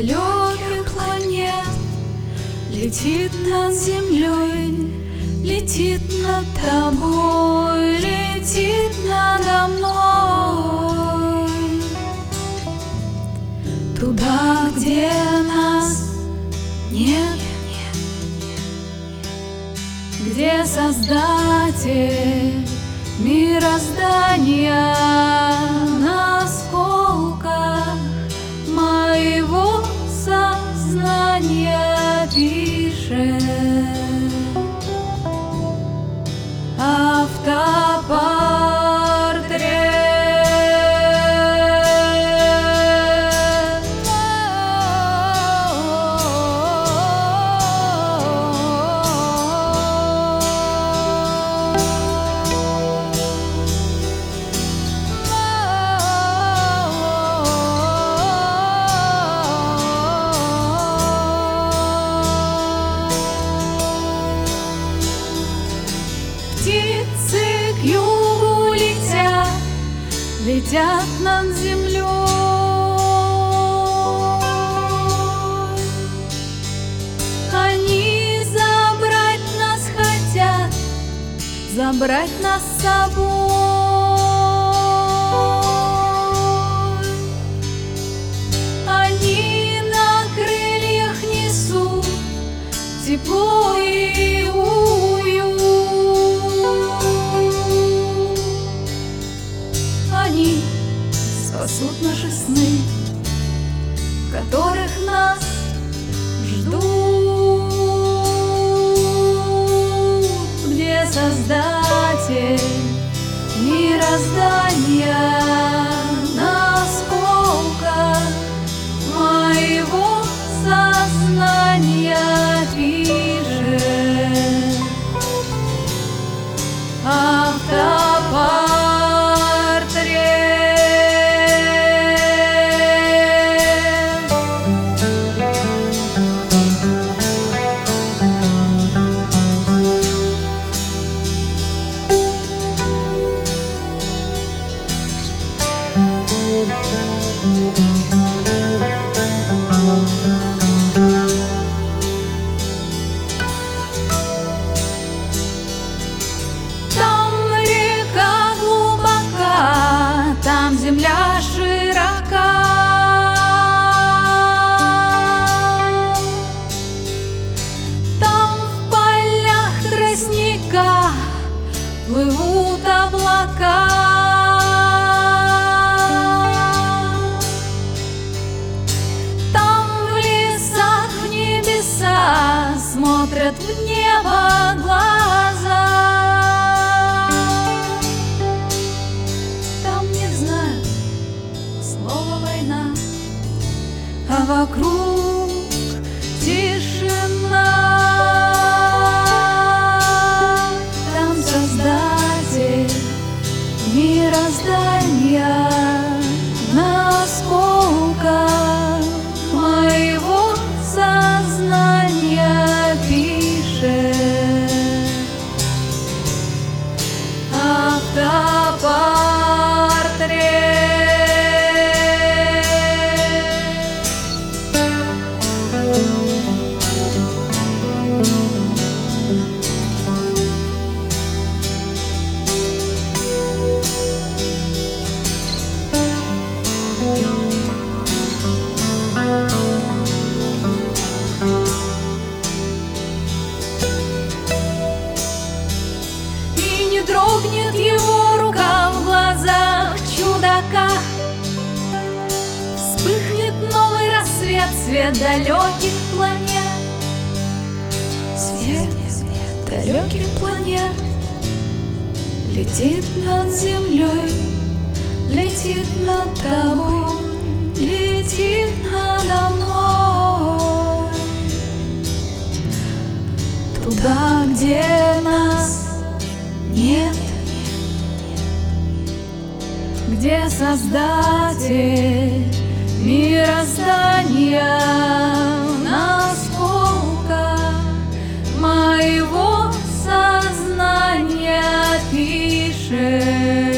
далеких планет, летит над землей, летит над тобой, летит надо мной. Туда, где нас нет, где Создатель мироздания на осколках моего сознания пишет. Птицы к югу летят, летят над землей. Они забрать нас хотят, забрать нас с собой. Они на крыльях несут тепло и уют. Они спасут наши сны, в которых нас ждут, где Создатель мироздания на осколках моего сознания пишет. Земля широка, там в полях тростника плывут облака. Там в лесах, в небеса смотрят в небо глаза. А вокруг тишина. Там Создатель мироздания на осколках моего сознания пишет. Автопортрет. Дрогнет его рука в глазах чудака. Вспыхнет новый рассвет, свет далеких планет. Свет далеких планет летит над землей, летит над тобой, летит надо мной. Туда, где нас нет, где Создатель мироздания на осколках моего сознания пишет.